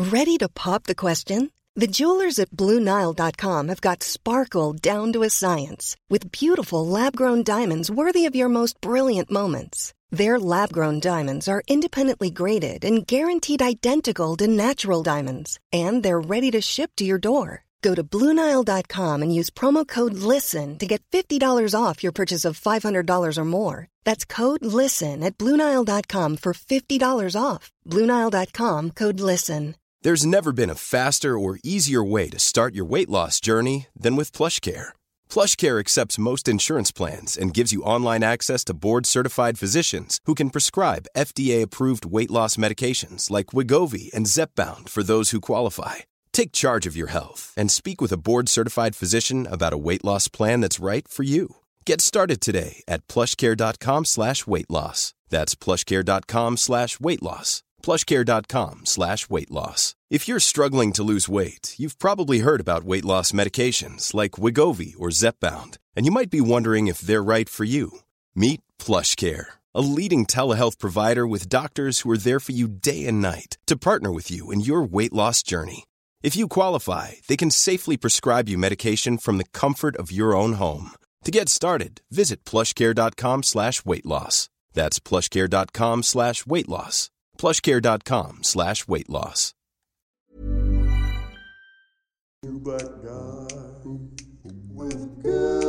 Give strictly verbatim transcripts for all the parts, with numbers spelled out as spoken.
Ready to pop the question? The jewelers at Blue Nile dot com have got sparkle down to a science with beautiful lab-grown diamonds worthy of your most brilliant moments. Their lab-grown diamonds are independently graded and guaranteed identical to natural diamonds, and they're ready to ship to your door. Go to Blue Nile dot com and use promo code LISTEN to get fifty dollars off your purchase of five hundred dollars or more. That's code LISTEN at Blue Nile dot com for fifty dollars off. Blue Nile dot com, code LISTEN. There's never been a faster or easier way to start your weight loss journey than with PlushCare. PlushCare accepts most insurance plans and gives you online access to board-certified physicians who can prescribe F D A-approved weight loss medications like Wegovy and Zepbound for those who qualify. Take charge of your health and speak with a board-certified physician about a weight loss plan that's right for you. Get started today at plushcare.com slash weight loss. That's plushcare.com slash weight loss. plushcare.com slash weight loss. If you're struggling to lose weight, you've probably heard about weight loss medications like Wegovy or Zepbound, and you might be wondering if they're right for you. Meet PlushCare, a leading telehealth provider with doctors who are there for you day and night to partner with you in your weight loss journey. If you qualify, they can safely prescribe you medication from the comfort of your own home. To get started, visit plushcare.com slash weight loss. That's plushcare.com slash weight loss. plushcare.com slash weight loss. You black guy with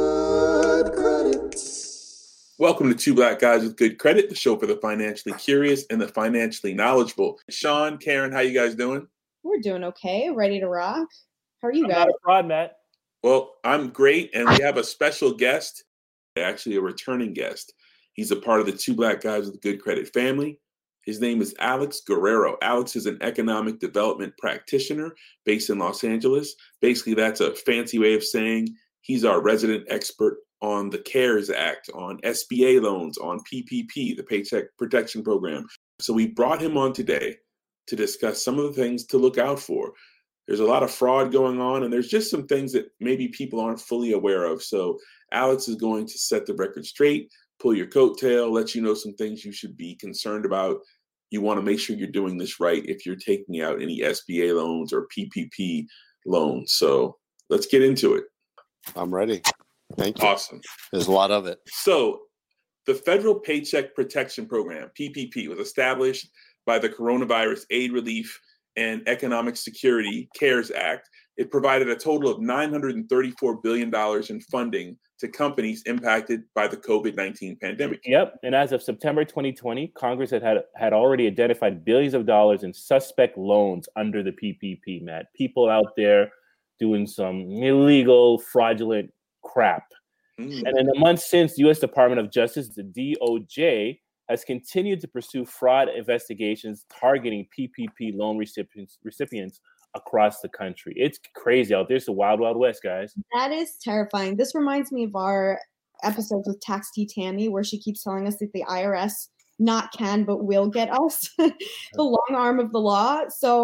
good credit. Welcome to Two Black Guys with Good Credit, the show for the financially curious and the financially knowledgeable. Sean, Karen, how you guys doing? We're doing okay. Ready to rock. How are you I'm guys? not a fraud, Matt. Well, I'm great, and we have a special guest, actually a returning guest. He's a part of the Two Black Guys with Good Credit family. His name is Alex Guerrero. Alex is an economic development practitioner based in Los Angeles. Basically, that's a fancy way of saying he's our resident expert on the CARES Act, on S B A loans, on P P P, the Paycheck Protection Program. So we brought him on today to discuss some of the things to look out for. There's a lot of fraud going on, and there's just some things that maybe people aren't fully aware of. So Alex is going to set the record straight, pull your coattail, let you know some things you should be concerned about. You want to make sure you're doing this right if you're taking out any S B A loans or P P P loans. So let's get into it. I'm ready. Thank you. Awesome. There's a lot of it. So the Federal Paycheck Protection Program, P P P, was established by the Coronavirus Aid, Relief, and Economic Security CARES Act. It provided a total of nine hundred thirty-four billion dollars in funding to companies impacted by the covid nineteen pandemic. Yep. And as of September twenty twenty, Congress had, had had already identified billions of dollars in suspect loans under the P P P, Matt. People out there doing some illegal, fraudulent crap. Mm. And in the months since, the U S Department of Justice, the D O J, has continued to pursue fraud investigations targeting P P P loan recipients recipients across the country. It's crazy out there. It's the wild, wild west, guys. That is terrifying. This reminds me of our episodes with Tax T Tammy, where she keeps telling us that the I R S not can, but will get us, the long arm of the law. So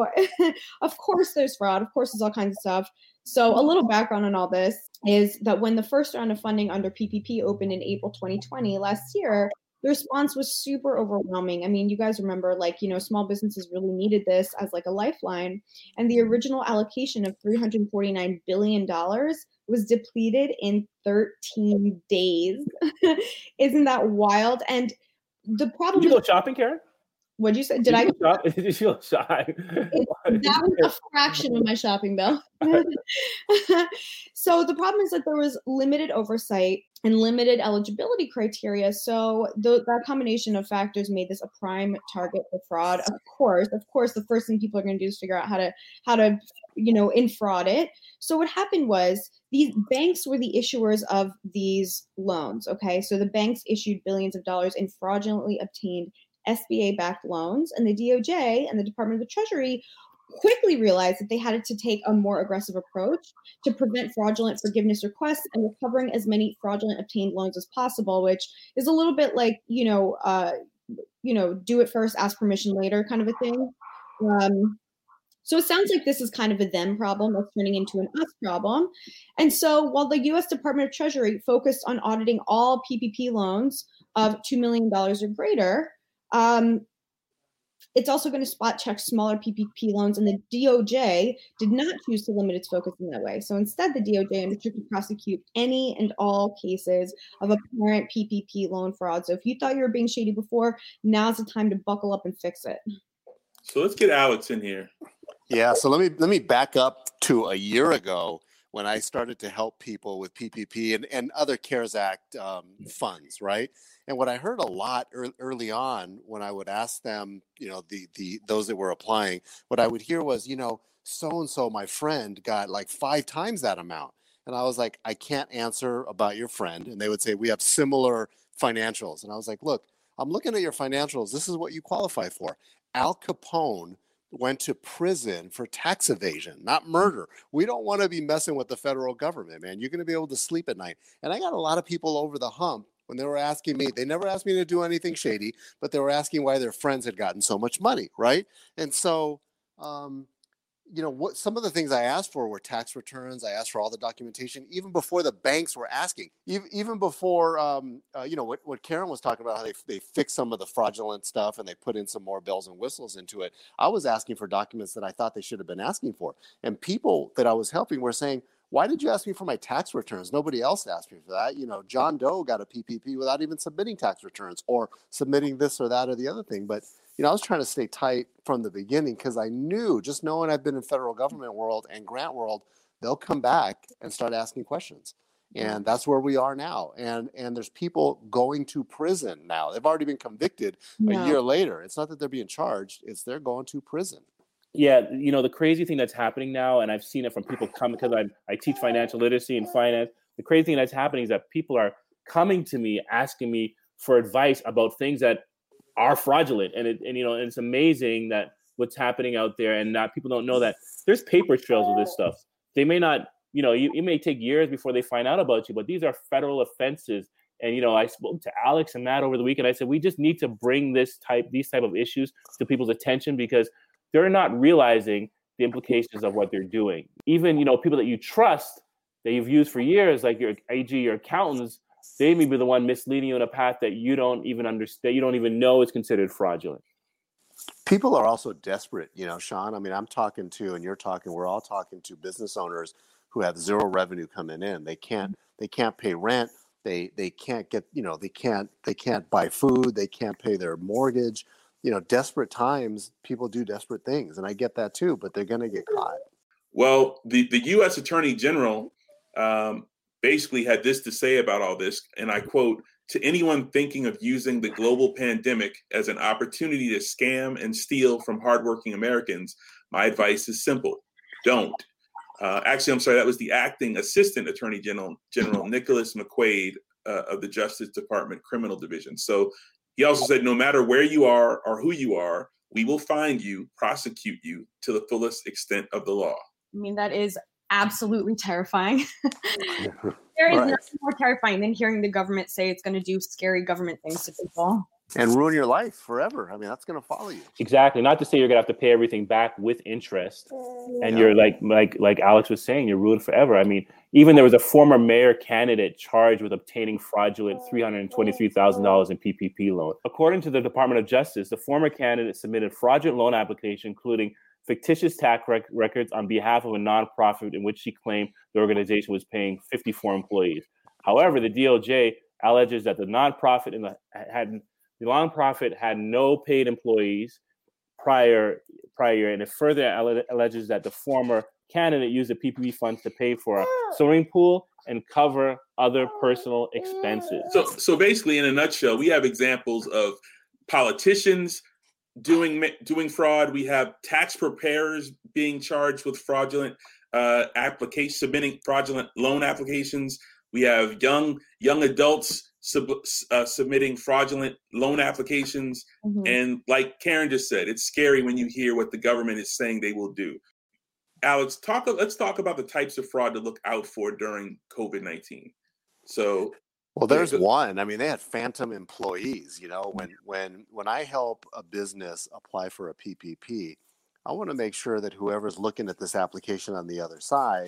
of course there's fraud. Of course there's all kinds of stuff. So a little background on all this is that when the first round of funding under P P P opened in April twenty twenty last year, the response was super overwhelming. I mean, you guys remember, like, you know, small businesses really needed this as like a lifeline. And the original allocation of three hundred forty-nine billion dollars was depleted in thirteen days. Isn't that wild? And the problem Did you is, go shopping, Karen? what'd you say? Did, Did I you go shop? Did you go shopping? It, that was a fraction of my shopping bill. So the problem is that there was limited oversight and limited eligibility criteria. So th- that combination of factors made this a prime target for fraud. Of course, of course, the first thing people are going to do is figure out how to how to, you know, infraud it. So what happened was these banks were the issuers of these loans. Okay, so the banks issued billions of dollars in fraudulently obtained S B A-backed loans, and the D O J and the Department of the Treasury quickly realized that they had to take a more aggressive approach to prevent fraudulent forgiveness requests and recovering as many fraudulent obtained loans as possible, which is a little bit like, you know, uh, you know, do it first, ask permission later kind of a thing. Um, so it sounds like this is kind of a them problem that's turning into an us problem. And so while the U S Department of Treasury focused on auditing all P P P loans of two million dollars or greater, Um, It's also going to spot check smaller P P P loans, and the D O J did not choose to limit its focus in that way. So instead, the D O J undertook to prosecute any and all cases of apparent P P P loan fraud. So if you thought you were being shady before, now's the time to buckle up and fix it. So let's get Alex in here. Yeah, so let me let me back up to a year ago when I started to help people with P P P and, and other CARES Act um, funds, right? And what I heard a lot early, early on when I would ask them, you know, the the those that were applying, what I would hear was, you know, so-and-so, my friend, got like five times that amount. And I was like, I can't answer about your friend. And they would say, we have similar financials. And I was like, look, I'm looking at your financials. This is what you qualify for. Al Capone went to prison for tax evasion, not murder. We don't want to be messing with the federal government, man. You're going to be able to sleep at night. And I got a lot of people over the hump when they were asking me, they never asked me to do anything shady, but they were asking why their friends had gotten so much money, right? And so, um, you know, what some of the things I asked for were tax returns. I asked for all the documentation, even before the banks were asking, even, even before, um, uh, you know, what, what Karen was talking about, how they, they fixed some of the fraudulent stuff and they put in some more bells and whistles into it. I was asking for documents that I thought they should have been asking for. And people that I was helping were saying, why did you ask me for my tax returns? Nobody else asked me for that. You know, John Doe got a P P P without even submitting tax returns or submitting this or that or the other thing. But, you know, I was trying to stay tight from the beginning because I knew, just knowing I've been in federal government world and grant world, they'll come back and start asking questions. And that's where we are now. And and there's people going to prison now. They've already been convicted No. a year later. It's not that they're being charged. It's they're going to prison. Yeah, you know, the crazy thing that's happening now, and I've seen it from people coming, because I I teach financial literacy and finance. The crazy thing that's happening is that people are coming to me, asking me for advice about things that are fraudulent. And, it, and you know, and it's amazing that what's happening out there, and not people don't know that there's paper trails of this stuff. They may not, you know, you, it may take years before they find out about you, but these are federal offenses. And, you know, I spoke to Alex and Matt over the weekend. I said, we just need to bring this type, these type of issues to people's attention, because they're not realizing the implications of what they're doing. Even, you know, people that you trust, that you've used for years, like your A G, your accountants, they may be the one misleading you in a path that you don't even understand, you don't even know is considered fraudulent. People are also desperate, you know, Sean. I mean, I'm talking to, and you're talking, we're all talking to business owners who have zero revenue coming in. They can't, they can't pay rent. They, they can't get, you know, they can't, they can't buy food. They can't pay their mortgage. You know, desperate times, people do desperate things. And I get that too, but they're going to get caught. Well, the, the U S Attorney General um, basically had this to say about all this, and I quote, "To anyone thinking of using the global pandemic as an opportunity to scam and steal from hardworking Americans, my advice is simple. Don't." Uh, actually, I'm sorry, that was the acting Assistant Attorney General, General Nicholas McQuaid uh, of the Justice Department Criminal Division. So he also said, no matter where you are or who you are, we will find you, prosecute you to the fullest extent of the law. I mean, that is absolutely terrifying. There is Right. nothing more terrifying than hearing the government say it's going to do scary government things to people. And ruin your life forever. I mean, that's going to follow you. Exactly. Not to say you're gonna have to pay everything back with interest, and Yeah. you're like like like Alex was saying, you're ruined forever. I mean, even there was a former mayor candidate charged with obtaining fraudulent three hundred twenty-three thousand dollars in P P P loan. According to the Department of Justice, the former candidate submitted fraudulent loan application, including fictitious tax rec- records on behalf of a nonprofit in which she claimed the organization was paying fifty-four employees. However, the D O J alleges that the nonprofit in the had the nonprofit had no paid employees prior prior, and it further alle- alleges that the former candidate used the P P P funds to pay for a swimming pool and cover other personal expenses. So, so basically, in a nutshell, we have examples of politicians doing doing fraud. We have tax preparers being charged with fraudulent uh, applications, submitting fraudulent loan applications. We have young young adults sub, uh, submitting fraudulent loan applications. Mhm. And like Karen just said, it's scary when you hear what the government is saying they will do. Alex, talk. Let's talk about the types of fraud to look out for during COVID nineteen. So, Well, there's Yeah, go- one. I mean, they had phantom employees. You know, when when when I help a business apply for a P P P, I want to make sure that whoever's looking at this application on the other side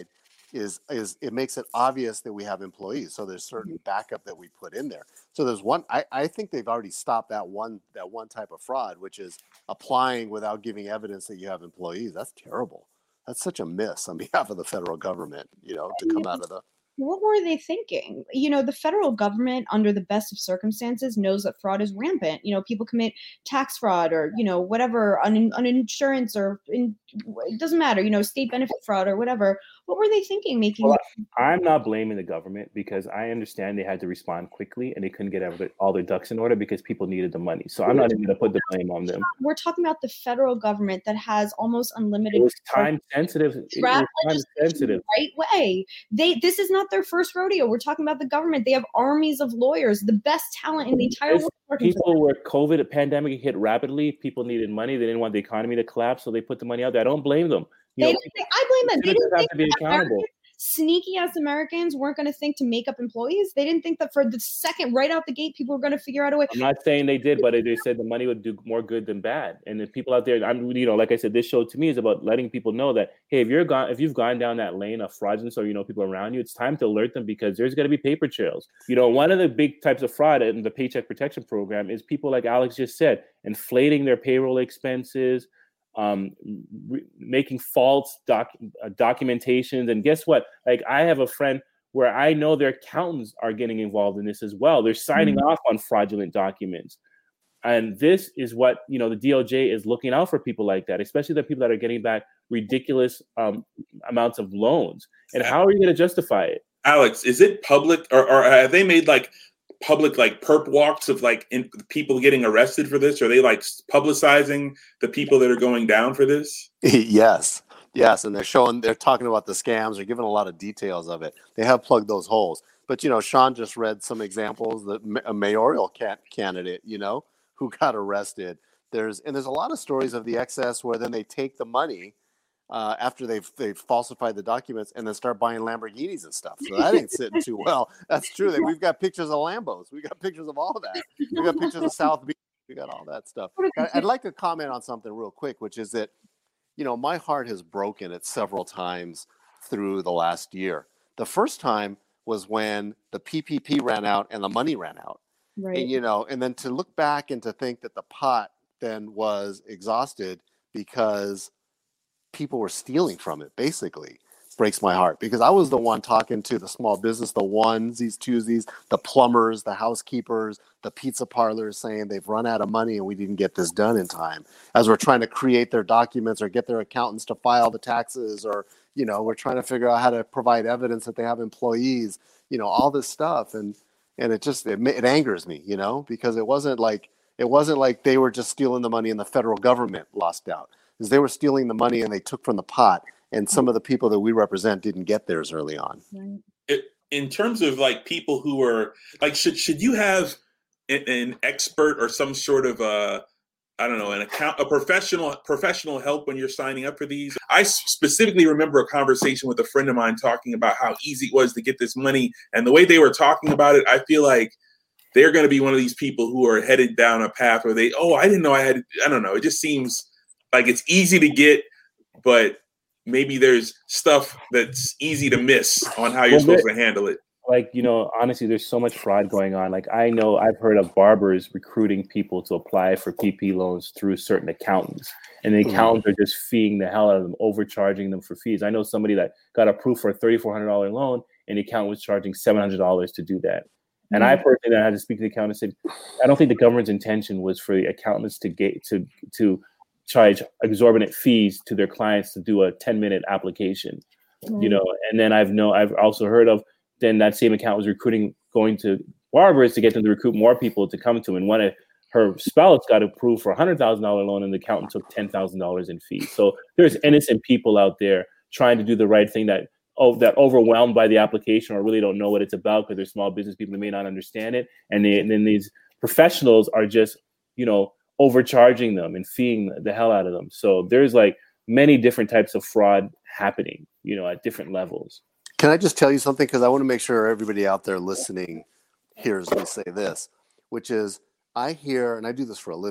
is is it makes it obvious that we have employees. So there's certain backup that we put in there. So there's one. I, I think they've already stopped that one that one type of fraud, which is applying without giving evidence that you have employees. That's terrible. That's such a miss on behalf of the federal government, you know, to come out of the. What were they thinking? You know, the federal government, under the best of circumstances, knows that fraud is rampant. You know, people commit tax fraud or, you know, whatever, on, on insurance or in, it doesn't matter, you know, state benefit fraud or whatever. What were they thinking making? Well, I'm not blaming the government because I understand they had to respond quickly and they couldn't get all their ducks in order because people needed the money. So I'm not even going to put the blame on them. We're talking about the federal government that has almost unlimited. It was time sensitive. It was time sensitive. Right way. They this is not their first rodeo. We're talking about the government. They have armies of lawyers, the best talent in the entire As world. People were COVID pandemic hit rapidly. People needed money. They didn't want the economy to collapse, so they put the money out there. I don't blame them. You They know, didn't, I blame them. They didn't have think to be accountable. Sneaky ass Americans weren't going to think to make up employees. They didn't think that for the second, right out the gate, people were going to figure out a way. I'm not saying they did, but they said the money would do more good than bad. And the people out there, I'm, you know, like I said, this show to me is about letting people know that, hey, if you're gone, if you've gone down that lane of fraudulence or you know people around you, it's time to alert them because there's going to be paper trails. You know, one of the big types of fraud in the Paycheck Protection Program is people like Alex just said, inflating their payroll expenses. Um, re- making false doc- uh, documentations. And guess what? Like I have a friend where I know their accountants are getting involved in this as well. They're signing mm-hmm. off on fraudulent documents. And this is what, you know, the D O J is looking out for people like that, especially the people that are getting back ridiculous um, amounts of loans. And how are you going to justify it? Alex, is it public or, or have they made like public like perp walks of like in, people getting arrested for this? Are they like publicizing the people that are going down for this? Yes. Yes. And they're showing, they're talking about the scams. They're giving a lot of details of it. They have plugged those holes. But, you know, Sean just read some examples, the a mayoral can- candidate, you know, who got arrested. There's, and there's a lot of stories of the excess where then they take the money Uh, after they've they've falsified the documents and then start buying Lamborghinis and stuff. So that ain't sitting too well. That's true. That we've got pictures of Lambos. We got pictures of all that. We got pictures of South Beach. We got all that stuff. I'd like to comment on something real quick, which is that, you know, my heart has broken it several times through the last year. The first time was when the P P P ran out and the money ran out. Right. And, you know, and then to look back and to think that the pot then was exhausted because people were stealing from it, basically breaks my heart, because I was the one talking to the small business, the onesies, twosies, the plumbers, the housekeepers, the pizza parlors, saying they've run out of money and we didn't get this done in time, as we're trying to create their documents or get their accountants to file the taxes, or, you know, we're trying to figure out how to provide evidence that they have employees, you know, all this stuff. And, and it just, it, it angers me, you know, because it wasn't like, it wasn't like they were just stealing the money and the federal government lost out. Because they were stealing the money and they took from the pot, and some of the people that we represent didn't get theirs early on. It, in terms of like people who are like, should should you have an, an expert or some sort of a, I don't know, an account, a professional professional help when you're signing up for these? I specifically remember a conversation with a friend of mine talking about how easy it was to get this money, and the way they were talking about it, I feel like they're going to be one of these people who are headed down a path where they, oh, I didn't know I had, I don't know, it just seems like it's easy to get, but maybe there's stuff that's easy to miss on how you're well, supposed to handle it. Like, you know, honestly, there's so much fraud going on. Like, I know I've heard of barbers recruiting people to apply for P P loans through certain accountants. And the accountants mm-hmm. are just feeing the hell out of them, overcharging them for fees. I know somebody that got approved for a thirty-four hundred dollars loan, and the accountant was charging seven hundred dollars to do that. And I personally had to speak to the accountant and said, I don't think the government's intention was for the accountants to get to to charge exorbitant fees to their clients to do a ten minute application, mm-hmm. you know. And then I've know I've also heard of then that same account was recruiting, going to barbers to get them to recruit more people to come to. And one of her spouse got approved for a hundred thousand dollar loan, and the accountant took ten thousand dollars in fees. So there's innocent people out there trying to do the right thing that oh that overwhelmed by the application or really don't know what it's about because they're small business people that may not understand it, and, they, and then these professionals are just, you know, overcharging them and feeing the hell out of them. So there's like many different types of fraud happening, you know, at different levels. Can I just tell you something? Because I want to make sure everybody out there listening hears me say this, which is I hear, and I do this for a living,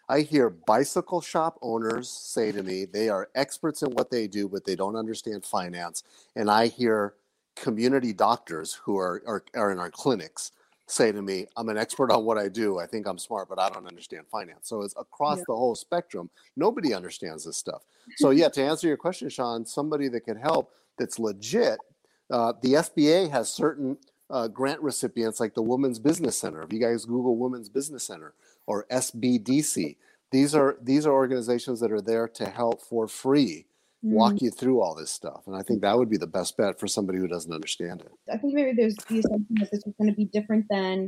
I hear bicycle shop owners say to me they are experts in what they do, but they don't understand finance. And I hear community doctors who are, are, are in our clinics say to me, I'm an expert on what I do. I think I'm smart, but I don't understand finance. So it's across yeah. the whole spectrum. Nobody understands this stuff. So yeah, to answer your question, Sean, somebody that could help that's legit, uh, the S B A has certain uh, grant recipients like the Women's Business Center. If you guys Google Women's Business Center or S B D C, these are these are organizations that are there to help for free, walk you through all this stuff. And I think that would be the best bet for somebody who doesn't understand it. I think maybe there's the assumption that this is going to be different than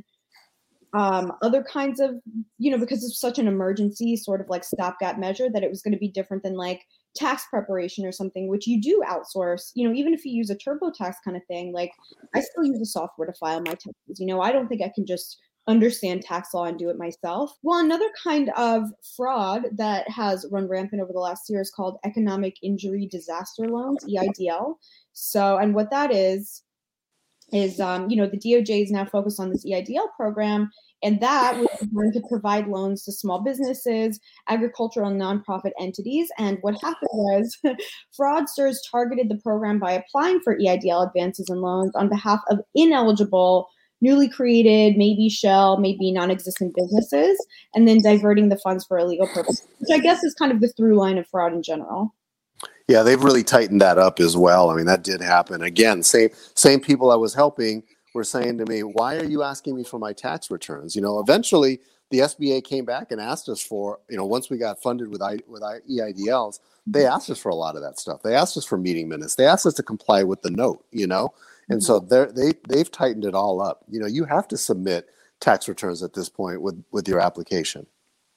um, other kinds of, you know, because it's such an emergency sort of like stopgap measure, that it was going to be different than like tax preparation or something, which you do outsource. You know, even if you use a TurboTax kind of thing, like I still use the software to file my taxes. You know, I don't think I can just understand tax law and do it myself. Well, another kind of fraud that has run rampant over the last year is called economic injury disaster loans, E I D L. So, and what that is, is, um, you know, the D O J is now focused on this E I D L program, and that was going to provide loans to small businesses, agricultural and nonprofit entities. And what happened was fraudsters targeted the program by applying for E I D L advances and loans on behalf of ineligible, newly created, maybe shell, maybe non-existent businesses, and then diverting the funds for illegal purposes, which I guess is kind of the through line of fraud in general. Yeah, they've really tightened that up as well. I mean, that did happen. Again, same same people I was helping were saying to me, why are you asking me for my tax returns? You know, eventually the S B A came back and asked us for, you know, once we got funded with I, with E I D Ls, they asked us for a lot of that stuff. They asked us for meeting minutes. They asked us to comply with the note, you know. And so they're, they, they've tightened it all up. You know, you have to submit tax returns at this point with, with your application.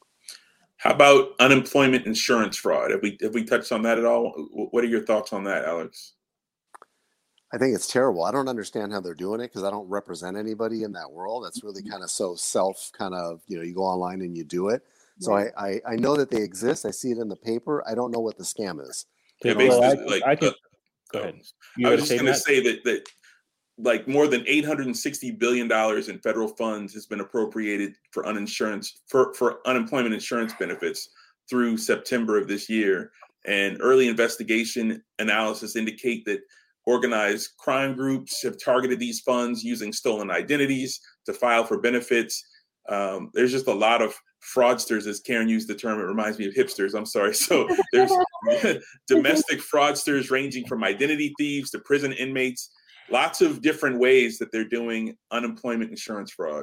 How about unemployment insurance fraud? Have we have we touched on that at all? What are your thoughts on that, Alex? I think it's terrible. I don't understand how they're doing it because I don't represent anybody in that world. That's really kind of so self kind of, you know, you go online and you do it. So right. I, I, I know that they exist. I see it in the paper. I don't know what the scam is. Yeah, basically, well, I, like, I can, uh, go ahead. I was just going to say that, that like more than eight hundred sixty billion dollars in federal funds has been appropriated for uninsurance for, for unemployment insurance benefits through September of this year. And early investigation analysis indicate that organized crime groups have targeted these funds using stolen identities to file for benefits. Um, there's just a lot of fraudsters, as Karen used the term. It reminds me of hipsters. I'm sorry. So there's domestic fraudsters ranging from identity thieves to prison inmates. Lots of different ways that they're doing unemployment insurance fraud.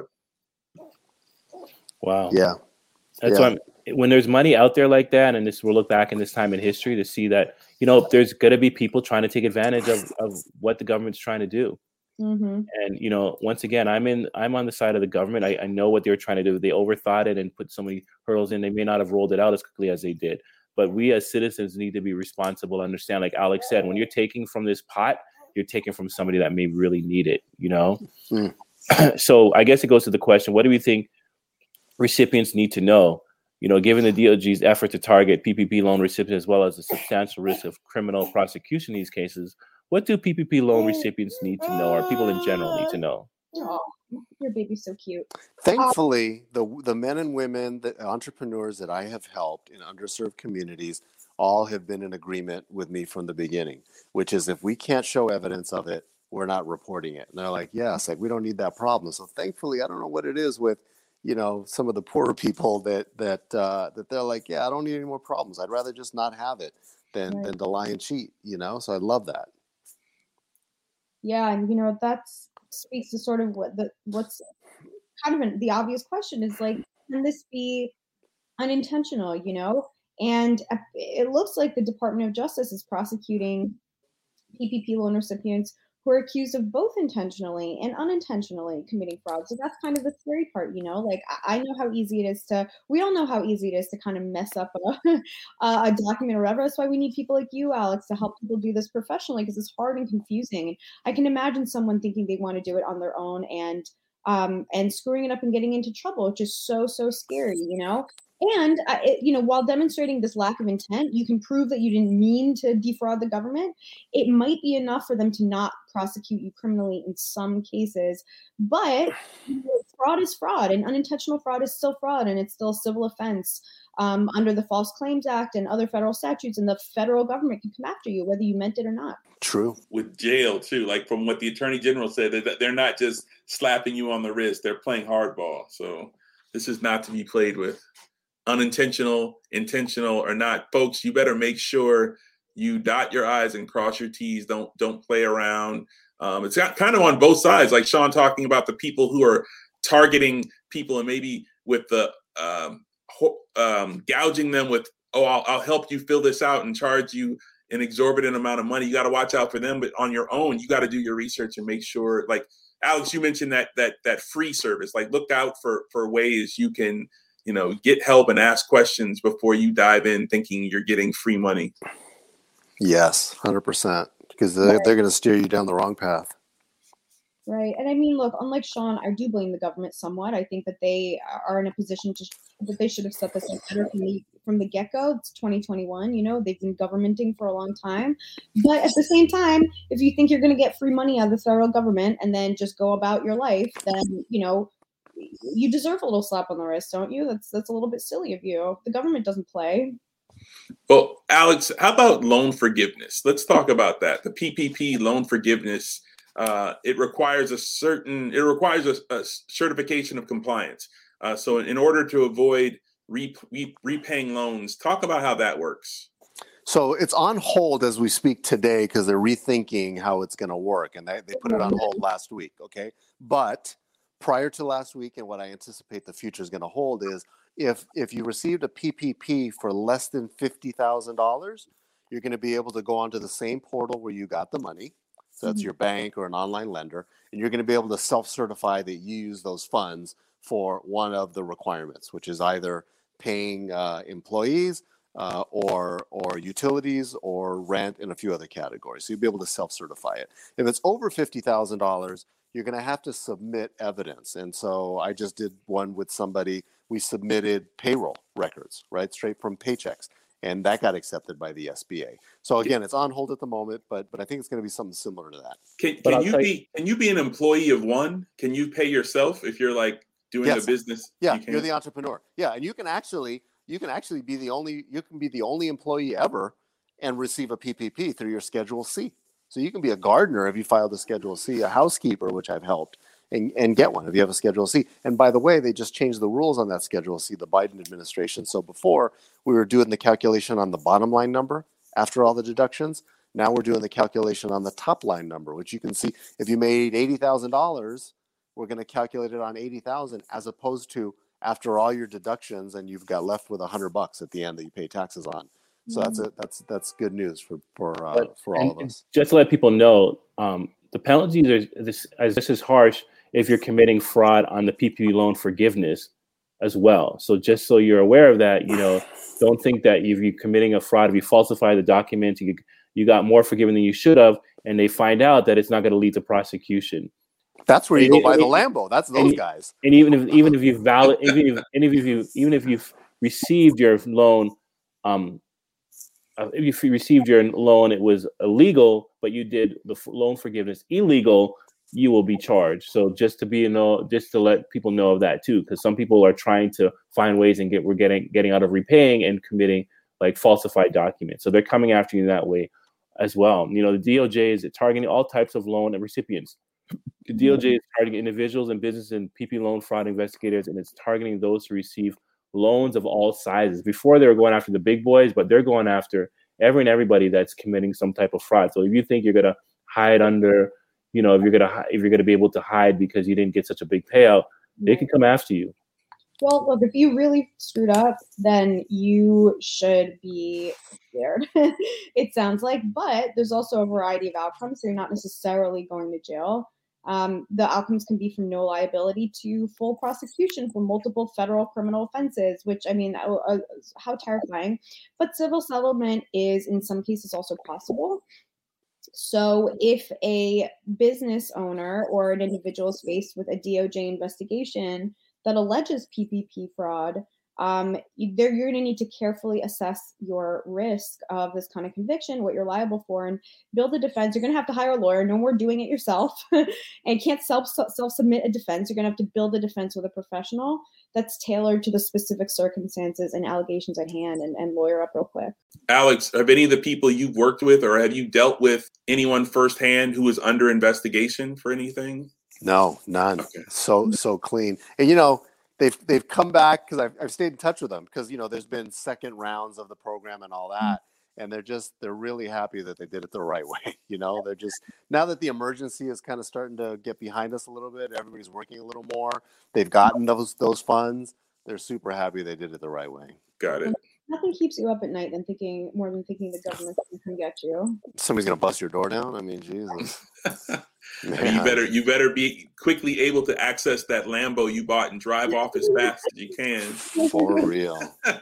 Wow. Yeah. That's yeah. why I'm, when there's money out there like that, and this, we'll look back in this time in history to see that, you know, there's going to be people trying to take advantage of, of what the government's trying to do. Mm-hmm. And, you know, once again, I'm in, I'm on the side of the government. I, I know what they were trying to do. They overthought it and put so many hurdles in. They may not have rolled it out as quickly as they did, but we as citizens need to be responsible, understand, like Alex said, when you're taking from this pot, you're taking from somebody that may really need it, you know? Mm. So I guess it goes to the question, what do we think recipients need to know? You know, given the D O G's effort to target P P P loan recipients as well as the substantial risk of criminal prosecution in these cases, what do P P P loan recipients need to know, or people in general need to know? Oh, your baby's so cute. Thankfully, the the men and women, the entrepreneurs that I have helped in underserved communities, all have been in agreement with me from the beginning, which is if we can't show evidence of it, we're not reporting it. And they're like, yes, like we don't need that problem. So thankfully, I don't know what it is with, you know, some of the poorer people that that uh, that they're like, yeah, I don't need any more problems. I'd rather just not have it than right. than to lie and cheat, you know. So I love that. Yeah, and you know that speaks to sort of what the what's kind of an, the obvious question is like, can this be unintentional? You know, and it looks like the Department of Justice is prosecuting P P P loan recipients who are accused of both intentionally and unintentionally committing fraud. So that's kind of the scary part, you know, like I know how easy it is to, we all know how easy it is to kind of mess up a, a document or whatever. That's why we need people like you, Alex, to help people do this professionally, because it's hard and confusing. I can imagine someone thinking they want to do it on their own and um, and screwing it up and getting into trouble, which is so, so scary, you know? And, uh, it, you know, while demonstrating this lack of intent, you can prove that you didn't mean to defraud the government. It might be enough for them to not prosecute you criminally in some cases, but it's fraud is fraud, and unintentional fraud is still fraud, and it's still a civil offense um, under the False Claims Act and other federal statutes, and the federal government can come after you whether you meant it or not. True. With jail too, like from what the Attorney General said, that they're not just slapping you on the wrist; they're playing hardball. So this is not to be played with. Unintentional, intentional, or not, folks. You better make sure you dot your I's and cross your T's. Don't don't play around. Um, it's got kind of on both sides, like Sean talking about the people who are targeting people and maybe with the um, ho- um, gouging them with, oh, I'll, I'll help you fill this out and charge you an exorbitant amount of money. You got to watch out for them, but on your own, you got to do your research and make sure. Like Alex, you mentioned that that that free service. Like look out for for ways you can, you know, get help and ask questions before you dive in thinking you're getting free money. Yes, one hundred percent. Because they're, they're going to steer you down the wrong path. Right. And I mean, look, unlike Sean, I do blame the government somewhat. I think that they are in a position to, that they should have set this up better from the, from the get-go. It's twenty twenty-one, you know, they've been governmenting for a long time. But at the same time, if you think you're going to get free money out of the federal government and then just go about your life, then, you know, you deserve a little slap on the wrist, don't you? That's, that's a little bit silly of you. The government doesn't play. Well, Alex, how about loan forgiveness? Let's talk about that. The P P P loan forgiveness, uh, it requires a certain, it requires a, a certification of compliance. Uh, so in order to avoid re, re, repaying loans, talk about how that works. So it's on hold as we speak today because they're rethinking how it's going to work. And they, they put it on hold last week, okay? But prior to last week and what I anticipate the future is going to hold is If if you received a P P P for less than fifty thousand dollars, you're going to be able to go onto the same portal where you got the money. So that's your bank or an online lender. And you're going to be able to self-certify that you use those funds for one of the requirements, which is either paying uh, employees uh, or or utilities or rent and a few other categories. So you'll be able to self-certify it. If it's over fifty thousand dollars, you're going to have to submit evidence. And so I just did one with somebody. We submitted payroll records, right, straight from paychecks, and that got accepted by the S B A. So again, it's on hold at the moment, but but I think it's going to be something similar to that. Can, can you be can you be an employee of one? Can you pay yourself if you're like doing Yes. a business? Yeah, you you're the entrepreneur. Yeah, and you can actually you can actually be the only you can be the only employee ever and receive a P P P through your Schedule C. So you can be a gardener if you filed a Schedule C, a housekeeper, which I've helped, and, and get one if you have a Schedule C. And by the way, they just changed the rules on that Schedule C, the Biden administration. So before, we were doing the calculation on the bottom line number after all the deductions. Now we're doing the calculation on the top line number, which you can see if you made eighty thousand dollars, we're going to calculate it on eighty thousand dollars as opposed to after all your deductions and you've got left with one hundred bucks at the end that you pay taxes on. So that's it. That's that's good news for for uh, But- for all and of us. Just to let people know, um, the penalties are this as this is harsh if you're committing fraud on the P P P loan forgiveness as well. So just so you're aware of that, you know, don't think that if you're committing a fraud, if you falsify the documents, you you got more forgiven than you should have, and they find out that it's not going to lead to prosecution. That's where you And go buy it- the Lambo. That's those and- guys. And even if even if you valid, even if even if you even if you've received your loan, um, uh, if you received your loan, it was illegal, but you did the f- loan forgiveness illegal, you will be charged. So just to be you know, just to let people know of that too, because some people are trying to find ways and get we're getting getting out of repaying and committing like falsified documents. So they're coming after you in that way as well. You know, the D O J is targeting all types of loan and recipients. The D O J is targeting individuals and business and P P P loan fraud investigators, and it's targeting those who receive loans of all sizes. Before they were going after the big boys, but they're going after every and everybody that's committing some type of fraud. So if you think you're gonna hide under, you know, if you're gonna if you're gonna be able to hide because you didn't get such a big payout, they can come after you. Well, look, if you really screwed up, then you should be scared, it sounds like. But there's also a variety of outcomes. So you're not necessarily going to jail. Um, the outcomes can be from no liability to full prosecution for multiple federal criminal offenses, which, I mean, uh, uh, how terrifying. But civil settlement is, in some cases, also possible. So if a business owner or an individual is faced with a D O J investigation that alleges P P P fraud, um, you, there you're going to need to carefully assess your risk of this kind of conviction, what you're liable for, and build a defense. You're going to have to hire a lawyer. No more doing it yourself, and can't self self submit a defense. You're going to have to build a defense with a professional that's tailored to the specific circumstances and allegations at hand, and, and lawyer up real quick. Alex, have any of the people you've worked with, or have you dealt with anyone firsthand who is under investigation for anything? No, none. Okay. So so clean, and you know. They've they've come back because I've I've stayed in touch with them because you know there's been second rounds of the program and all that, and they're just they're really happy that they did it the right way. You know, they're just now that the emergency is kind of starting to get behind us a little bit. Everybody's working a little more. They've gotten those those funds. They're super happy they did it the right way. Got it. Nothing keeps you up at night than thinking more than thinking the government can come get you. Somebody's gonna bust your door down. I mean, Jesus. I mean, you better you better be quickly able to access that Lambo you bought and drive off as fast as you can. For real.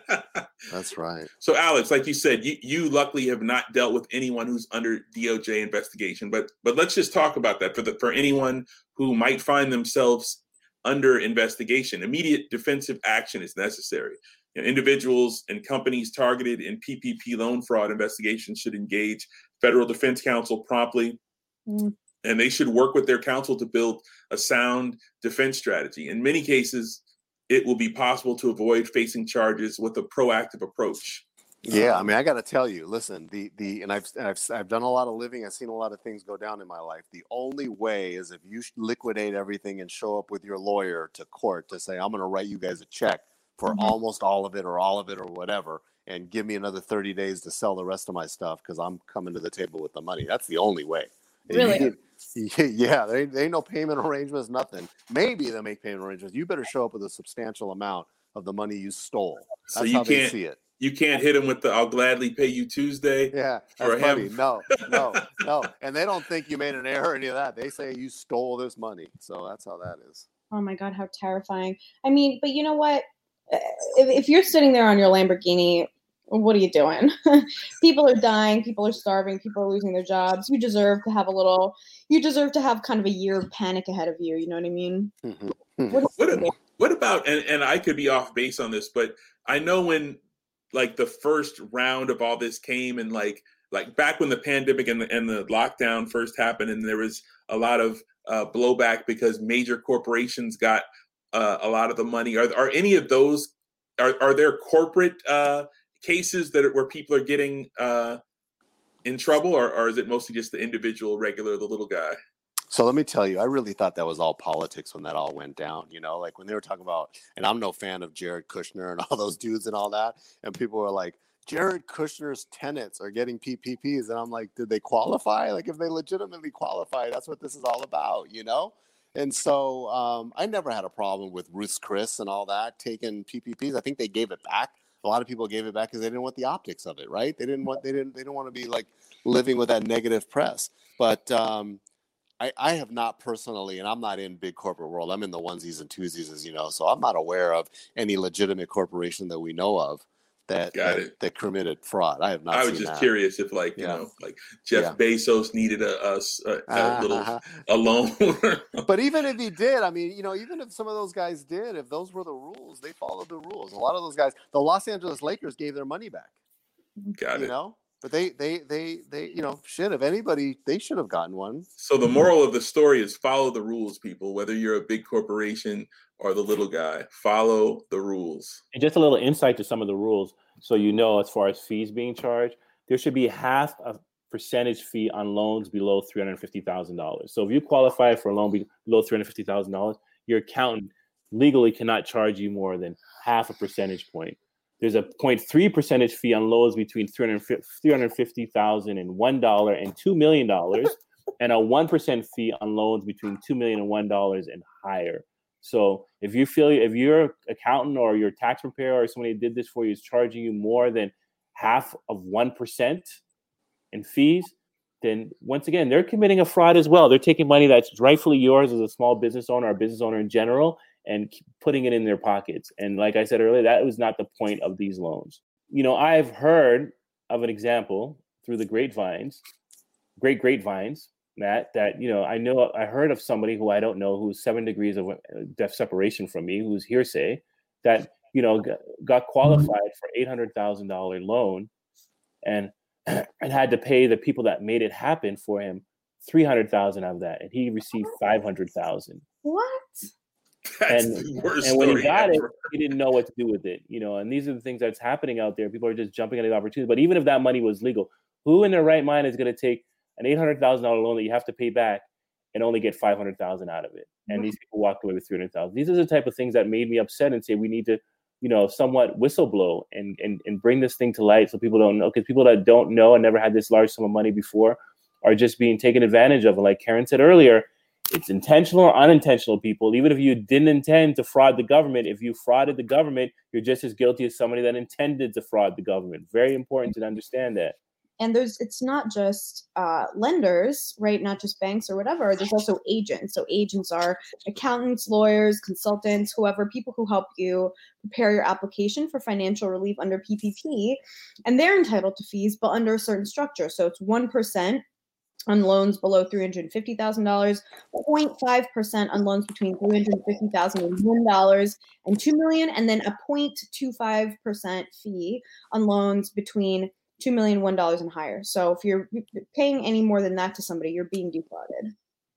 That's right. So, Alex, like you said, you, you luckily have not dealt with anyone who's under D O J investigation. But but let's just talk about that for the for anyone who might find themselves under investigation. Immediate defensive action is necessary. You know, individuals and companies targeted in P P P loan fraud investigations should engage federal defense counsel promptly, mm. and they should work with their counsel to build a sound defense strategy. In many cases, it will be possible to avoid facing charges with a proactive approach. Yeah, I mean, I got to tell you, listen, the the and I've, and I've I've done a lot of living. I've seen a lot of things go down in my life. The only way is if you liquidate everything and show up with your lawyer to court to say, I'm going to write you guys a check for mm-hmm. almost all of it or all of it or whatever, and give me another thirty days to sell the rest of my stuff because I'm coming to the table with the money. That's the only way. Really? Yeah, there ain't, there ain't no payment arrangements, nothing. Maybe they'll make payment arrangements. You better show up with a substantial amount of the money you stole. That's so you how they can't, see it. You can't hit them with the "I'll gladly pay you Tuesday." Yeah, for that's funny. him. No, no, no. And they don't think you made an error or any of that. They say you stole this money. So that's how that is. Oh my God, how terrifying. I mean, but you know what? If, if you're sitting there on your Lamborghini, what are you doing? People are dying. People are starving. People are losing their jobs. You deserve to have a little, you deserve to have kind of a year of panic ahead of you. You know what I mean? Mm-hmm. What, what, what about, and, and I could be off base on this, but I know when like the first round of all this came and like, like back when the pandemic and the, and the lockdown first happened and there was a lot of uh, blowback because major corporations got uh, a lot of the money. Are, are any of those, are, are there corporate uh, cases that are, where people are getting uh, in trouble, or, or is it mostly just the individual, regular, the little guy? So let me tell you, I really thought that was all politics when that all went down, you know, like when they were talking about, and I'm no fan of Jared Kushner and all those dudes and all that. And people were like, Jared Kushner's tenants are getting P P Ps. And I'm like, did they qualify? Like if they legitimately qualify, that's what this is all about, you know? And so um, I never had a problem with Ruth's Chris and all that taking P P Ps. I think they gave it back. A lot of people gave it back because they didn't want the optics of it, right? They didn't want, they didn't, they didn't want to be like living with that negative press. But um, I, I have not personally, and I'm not in big corporate world. I'm in the onesies and twosies, as you know. So I'm not aware of any legitimate corporation that we know of that that, that committed fraud. I have not. I was seen just that. curious if, like, you yeah. know, like Jeff yeah. Bezos needed a a, a, a uh, little uh-huh. a loan. But even if he did, I mean, you know, even if some of those guys did, if those were the rules, they followed the rules. A lot of those guys, the Los Angeles Lakers gave their money back. Got you it. know. But they, they, they, they, you know, shit, if anybody, they should have gotten one. So the moral of the story is follow the rules, people, whether you're a big corporation or the little guy, follow the rules. And just a little insight to some of the rules. So, you know, as far as fees being charged, there should be half a percentage fee on loans below three hundred fifty thousand dollars. So if you qualify for a loan below three hundred fifty thousand dollars, your accountant legally cannot charge you more than half a percentage point. There's a zero point three percentage fee on loans between three hundred fifty thousand dollars and one dollar and two million dollars, and a one percent fee on loans between two million dollars and one dollar and higher. So if you feel, if your accountant or your tax preparer or somebody who did this for you is charging you more than half of one percent in fees, then once again, they're committing a fraud as well. They're taking money that's rightfully yours as a small business owner or business owner in general and putting it in their pockets. And like I said earlier, that was not the point of these loans. You know, I've heard of an example through the grapevines, great grapevines, Matt, that, you know, I know I heard of somebody who I don't know who's seven degrees of death separation from me, who's hearsay, that you know, got, got qualified for eight hundred thousand dollars loan and and had to pay the people that made it happen for him three hundred thousand dollars of that, and he received five hundred thousand dollars. What? That's and the worst and when he story got ever. it, he didn't know what to do with it, you know. And these are the things that's happening out there. People are just jumping at the opportunity. But even if that money was legal, who in their right mind is going to take an eight hundred thousand dollars loan that you have to pay back and only get five hundred thousand dollars out of it? And these people walked away with three hundred thousand dollars. These are the type of things that made me upset and say we need to, you know, somewhat whistleblow and and and bring this thing to light so people don't know, because people that don't know and never had this large sum of money before are just being taken advantage of. And like Karen said earlier, it's intentional or unintentional, people. Even if you didn't intend to fraud the government, if you frauded the government, you're just as guilty as somebody that intended to fraud the government. Very important to understand that. And there's, it's not just uh, lenders, right? Not just banks or whatever. There's also agents. So agents are accountants, lawyers, consultants, whoever, people who help you prepare your application for financial relief under P P P. And they're entitled to fees, but under a certain structure. So it's one percent on loans below three hundred fifty thousand dollars, zero point five percent on loans between three hundred fifty thousand dollars and one dollar and two million dollars, and then a zero point two five percent fee on loans between two million dollars, one dollar and higher. So if you're paying any more than that to somebody, you're being defrauded.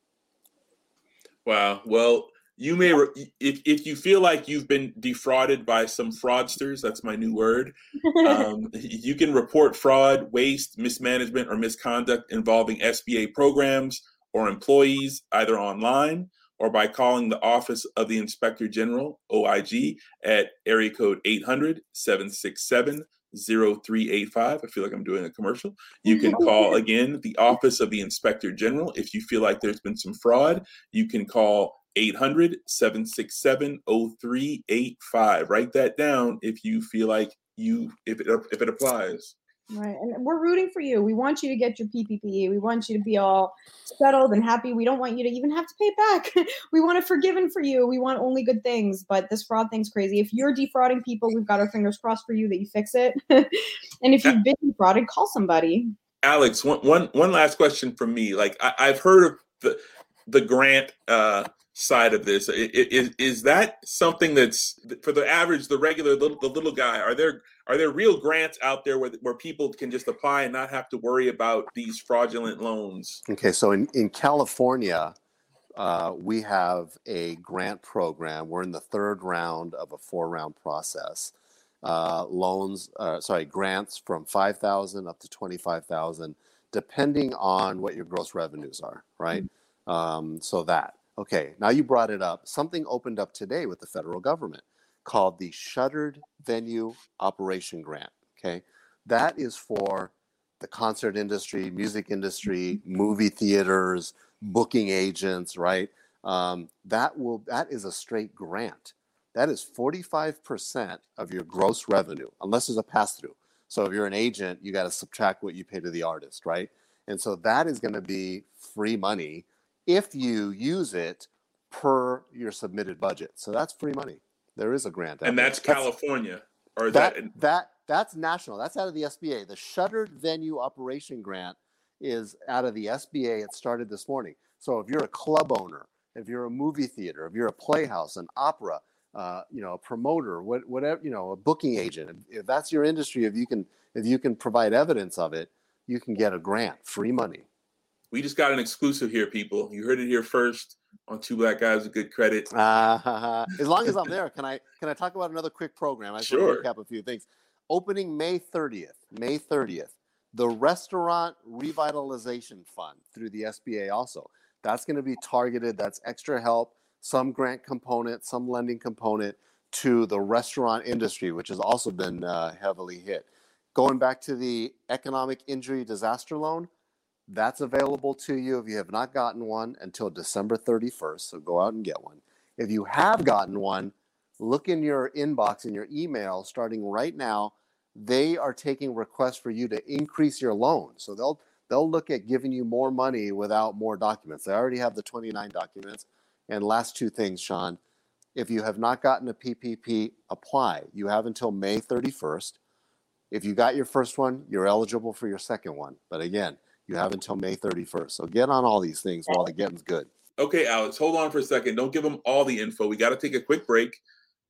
Wow. Well, you may, re- if, if you feel like you've been defrauded by some fraudsters, that's my new word, um, you can report fraud, waste, mismanagement, or misconduct involving S B A programs or employees either online or by calling the Office of the Inspector General, O I G, at area code eight hundred, seven six seven, zero three eight five. I feel like I'm doing a commercial. You can call, again, the Office of the Inspector General. If you feel like there's been some fraud, you can call eight hundred, seven six seven, zero three eight five. Write that down if you feel like you, if it, if it applies. Right. And we're rooting for you. We want you to get your P P P. We want you to be all settled and happy. We don't want you to even have to pay back. We want it forgiven for you. We want only good things. But this fraud thing's crazy. If you're defrauding people, we've got our fingers crossed for you that you fix it. And if you've been defrauded, call somebody. Alex, one, one, one last question from me. Like I, I've heard of the the grant uh, side of this. Is, is that something that's for the average, the regular little, the little guy? Are there are there real grants out there where where people can just apply and not have to worry about these fraudulent loans? Okay, so in in California, uh, we have a grant program. We're in the third round of a four round process. Uh, loans, uh, sorry, grants from five thousand up to twenty-five thousand, depending on what your gross revenues are, right? Mm-hmm. Um, so that. Okay, now you brought it up. Something opened up today with the federal government called the Shuttered Venue Operation Grant, okay? That is for the concert industry, music industry, movie theaters, booking agents, right? Um, that will that is a straight grant. That is forty-five percent of your gross revenue, unless there's a pass-through. So if you're an agent, you got to subtract what you pay to the artist, right? And so that is going to be free money if you use it per your submitted budget. So that's free money. There is a grant. And that's there. California? Or is that, that, that That's national. That's out of the S B A. The Shuttered Venue Operation Grant is out of the S B A. It started this morning. So if you're a club owner, if you're a movie theater, if you're a playhouse, an opera, uh, you know, a promoter, what, whatever, you know, a booking agent, if, if that's your industry, if you can, if you can provide evidence of it, you can get a grant, free money. We just got an exclusive here, people. You heard it here first on Two Black Guys with Good Credit. Uh, as long as I'm there, can I can I talk about another quick program? I just sure. want to recap a few things. Opening May thirtieth, May thirtieth, the Restaurant Revitalization Fund through the S B A also. That's going to be targeted. That's extra help, some grant component, some lending component to the restaurant industry, which has also been uh, heavily hit. Going back to the economic injury disaster loan, that's available to you if you have not gotten one until December thirty-first. So go out and get one. If you have gotten one, look in your inbox, in your email, starting right now. They are taking requests for you to increase your loan. So they'll they'll look at giving you more money without more documents. They already have the twenty-nine documents. And last two things, Sean, if you have not gotten a P P P, apply. You have until May thirty-first. If you got your first one, you're eligible for your second one. But again, you have until May thirty-first. So get on all these things while the getting's good. Okay, Alex, hold on for a second. Don't give them all the info. We got to take a quick break.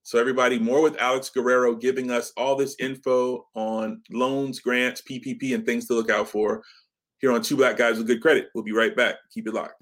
So everybody, more with Alex Guerrero giving us all this info on loans, grants, P P P, and things to look out for here on Two Black Guys with Good Credit. We'll be right back. Keep it locked.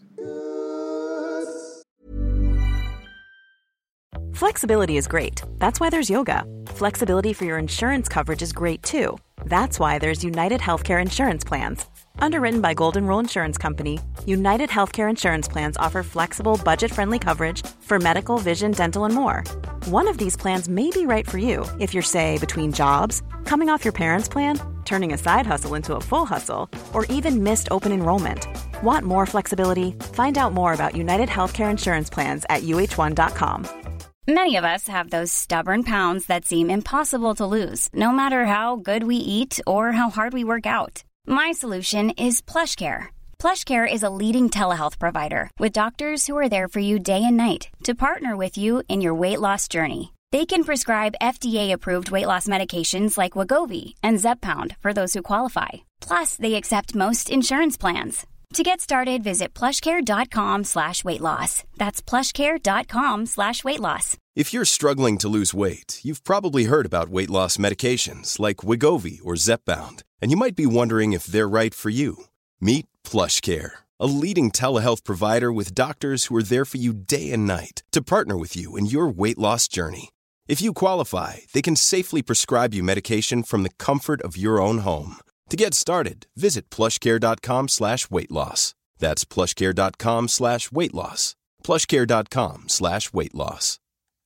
Flexibility is great. That's why there's yoga. Flexibility for your insurance coverage is great too. That's why there's United Healthcare Insurance Plans. Underwritten by Golden Rule Insurance Company, United Healthcare Insurance Plans offer flexible, budget-friendly coverage for medical, vision, dental, and more. One of these plans may be right for you if you're, say, between jobs, coming off your parents' plan, turning a side hustle into a full hustle, or even missed open enrollment. Want more flexibility? Find out more about United Healthcare Insurance Plans at U H one dot com. Many of us have those stubborn pounds that seem impossible to lose, no matter how good we eat or how hard we work out. My solution is PlushCare. PlushCare is a leading telehealth provider with doctors who are there for you day and night to partner with you in your weight loss journey. They can prescribe F D A-approved weight loss medications like Wegovy and Zepbound for those who qualify. Plus, they accept most insurance plans. To get started, visit plushcare.com slash weight loss. That's plushcare.com slash weight loss. If you're struggling to lose weight, you've probably heard about weight loss medications like Wegovy or Zepbound, and you might be wondering if they're right for you. Meet PlushCare, a leading telehealth provider with doctors who are there for you day and night to partner with you in your weight loss journey. If you qualify, they can safely prescribe you medication from the comfort of your own home. To get started, visit plushcare.com slash weight loss. That's plushcare.com slash weight loss. plushcare.com slash weight loss.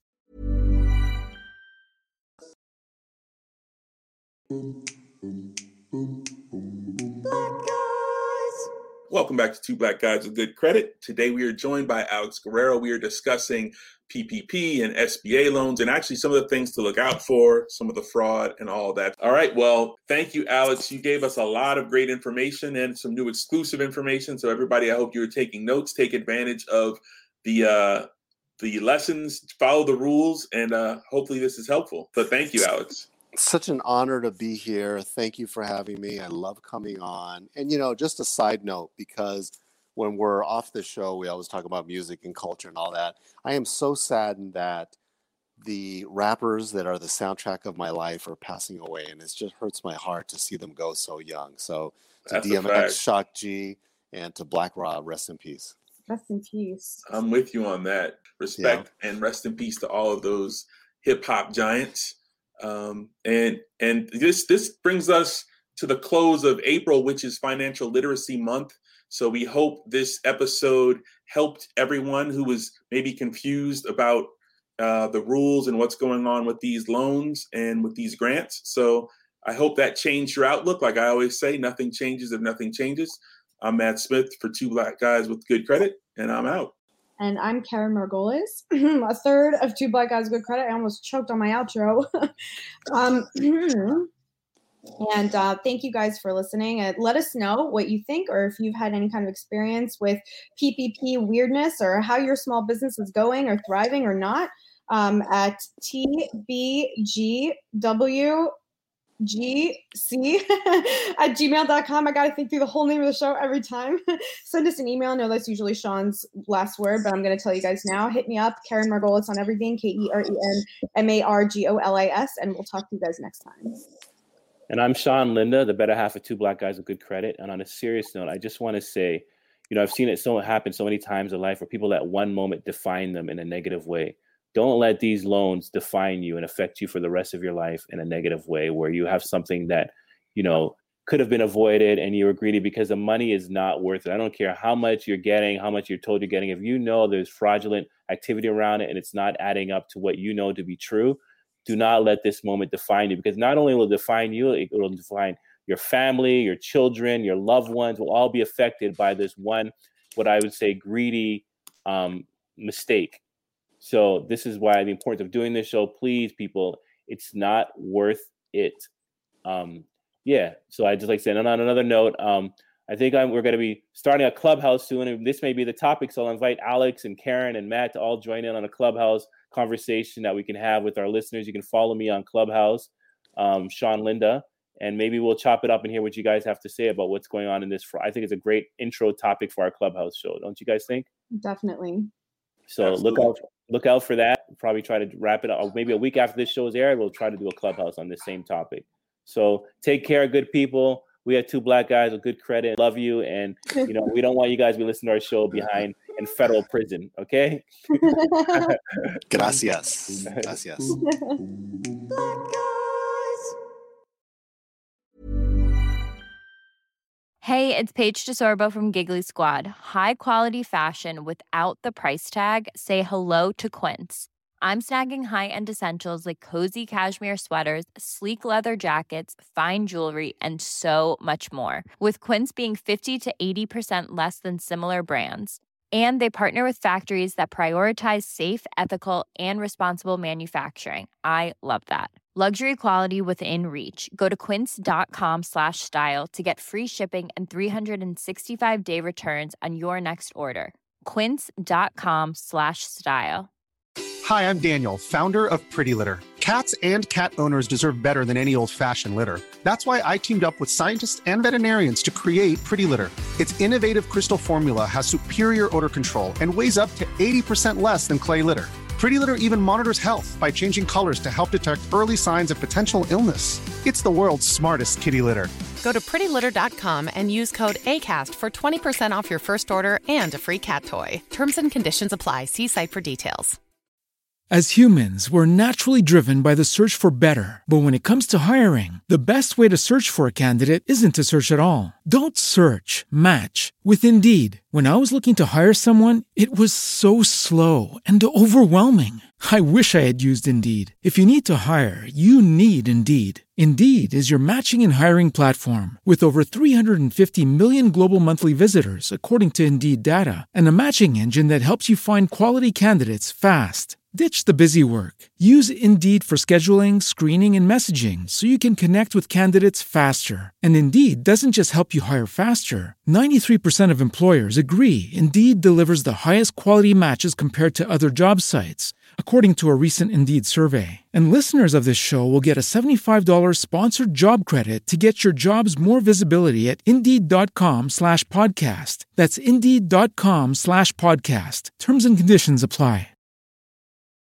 Welcome back to Two Black Guys with Good Credit. Today we are joined by Alex Guerrero. We are discussing P P P and S B A loans and actually some of the things to look out for, some of the fraud and all that. All right, well, thank you, Alex. You gave us a lot of great information and some new exclusive information. So everybody, I hope you're taking notes, take advantage of the uh, the lessons, follow the rules, and uh, hopefully this is helpful. But thank you, Alex. Such an honor to be here. Thank you for having me. I love coming on. And, you know, just a side note, because when we're off the show, we always talk about music and culture and all that. I am so saddened that the rappers that are the soundtrack of my life are passing away. And it just hurts my heart to see them go so young. So to That's D M X, Shock G, and to Black Rob, rest in peace. Rest in peace. I'm with you on that. Respect yeah. and rest in peace to all of those hip hop giants. Um, and and this this brings us to the close of April, which is Financial Literacy Month. So we hope this episode helped everyone who was maybe confused about uh, the rules and what's going on with these loans and with these grants. So I hope that changed your outlook. Like I always say, nothing changes if nothing changes. I'm Matt Smith for Two Black Guys with Good Credit, and I'm out. And I'm Karen Margolis, a third of Two Black Guys Good Credit. I almost choked on my outro. um, and uh, thank you guys for listening. And let us know what you think, or if you've had any kind of experience with P P P weirdness, or how your small business is going or thriving or not, um, at T B G W G C at gmail dot com. I got to think through the whole name of the show every time. Send us an email. No, that's usually Sean's last word, but I'm going to tell you guys now. Hit me up, Karen Margolis on everything, K E R E N M A R G O L I S, and we'll talk to you guys next time. And I'm Sean Linda, the better half of Two Black Guys with Good Credit. And on a serious note, I just want to say, you know, I've seen it so happen so many times in life where people at one moment define them in a negative way. Don't let these loans define you and affect you for the rest of your life in a negative way, where you have something that, you know, could have been avoided and you were greedy, because the money is not worth it. I don't care how much you're getting, how much you're told you're getting. If you know there's fraudulent activity around it and it's not adding up to what you know to be true, do not let this moment define you, because not only will it define you, it will define your family, your children, your loved ones will all be affected by this one, what I would say, greedy um, mistake. So this is why the importance of doing this show. Please, people, it's not worth it. Um, yeah. So I just like saying, and on another note, um, I think I'm, we're going to be starting a clubhouse soon, and this may be the topic. So I'll invite Alex and Karen and Matt to all join in on a clubhouse conversation that we can have with our listeners. You can follow me on Clubhouse, um, Sean Linda, and maybe we'll chop it up and hear what you guys have to say about what's going on in this. I think it's a great intro topic for our clubhouse show. Don't you guys think? Definitely. So Absolutely. look out. look out for that. We'll probably try to wrap it up. Maybe a week after this show is aired, we'll try to do a Clubhouse on this same topic. So take care, good people. We have two black guys with good credit. Love you. And, you know, we don't want you guys to be listening to our show behind in federal prison. Okay? Gracias. Gracias. Hey, it's Paige DeSorbo from Giggly Squad. High quality fashion without the price tag. Say hello to Quince. I'm snagging high-end essentials like cozy cashmere sweaters, sleek leather jackets, fine jewelry, and so much more. With Quince being fifty to eighty percent less than similar brands. And they partner with factories that prioritize safe, ethical, and responsible manufacturing. I love that. Luxury quality within reach. Go to quince.com slash style to get free shipping and three sixty-five day returns on your next order. Quince.com slash style. Hi, I'm Daniel, founder of Pretty Litter. Cats and cat owners deserve better than any old-fashioned litter. That's why I teamed up with scientists and veterinarians to create Pretty Litter. Its innovative crystal formula has superior odor control and weighs up to eighty percent less than clay litter. Pretty Litter even monitors health by changing colors to help detect early signs of potential illness. It's the world's smartest kitty litter. Go to pretty litter dot com and use code ACAST for twenty percent off your first order and a free cat toy. Terms and conditions apply. See site for details. As humans, we're naturally driven by the search for better. But when it comes to hiring, the best way to search for a candidate isn't to search at all. Don't search, match with Indeed. When I was looking to hire someone, it was so slow and overwhelming. I wish I had used Indeed. If you need to hire, you need Indeed. Indeed is your matching and hiring platform with over three hundred fifty million global monthly visitors, according to Indeed data, and a matching engine that helps you find quality candidates fast. Ditch the busy work. Use Indeed for scheduling, screening, and messaging so you can connect with candidates faster. And Indeed doesn't just help you hire faster. ninety-three percent of employers agree Indeed delivers the highest quality matches compared to other job sites, according to a recent Indeed survey. And listeners of this show will get a seventy-five dollars sponsored job credit to get your jobs more visibility at Indeed.com slash podcast. That's Indeed.com slash podcast. Terms and conditions apply.